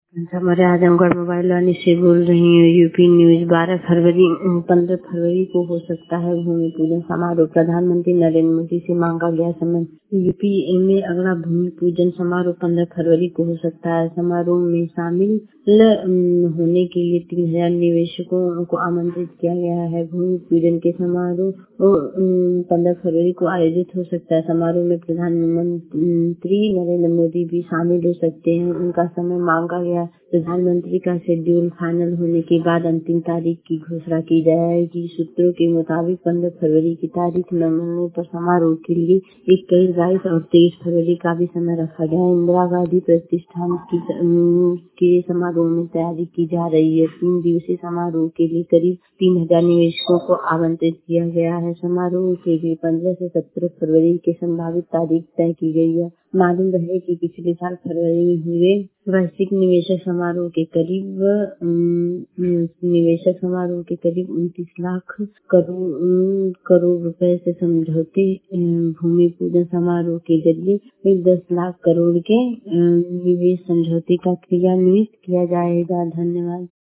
हमारे आजमगढ़ मोबाइल वाली से बोल रही हूँ। यूपी न्यूज 15 फरवरी को हो सकता है भूमि पूजन समारोह। प्रधानमंत्री नरेंद्र मोदी से मांगा गया समय। यूपी में अगला भूमि पूजन समारोह 15 फरवरी को हो सकता है। समारोह में शामिल होने के लिए 3000 निवेशकों को आमंत्रित किया गया है। भूमि पूजन के समारोह 15 फरवरी को आयोजित हो सकता है। समारोह में प्रधानमंत्री नरेंद्र मोदी भी शामिल हो सकते हैं। उनका समय मांगा गया। प्रधानमंत्री का शेड्यूल फाइनल होने के बाद अंतिम तारीख की घोषणा की जाएगी। सूत्रों के मुताबिक 15 फरवरी की तारीख न मिलने पर समारोह के लिए 21, 22 और 23 फरवरी का भी समय रखा गया है। इंदिरा गांधी प्रतिष्ठान के समारोह में तैयारी की जा रही है। 3 दिवसीय समारोह के लिए करीब 3000 निवेशकों को आमंत्रित किया गया है। समारोह के लिए 15 से 17 फरवरी की संभावित तारीख तय की गई है। मालूम रहे कि पिछले साल फरवरी में हुए वैश्विक निवेशक समारोह के करीब 29 लाख करोड़ रुपए से समझौते भूमि पूजन समारोह के जरिए 10 लाख करोड़ के निवेश समझौते का क्रियान्वित किया जाएगा। धन्यवाद।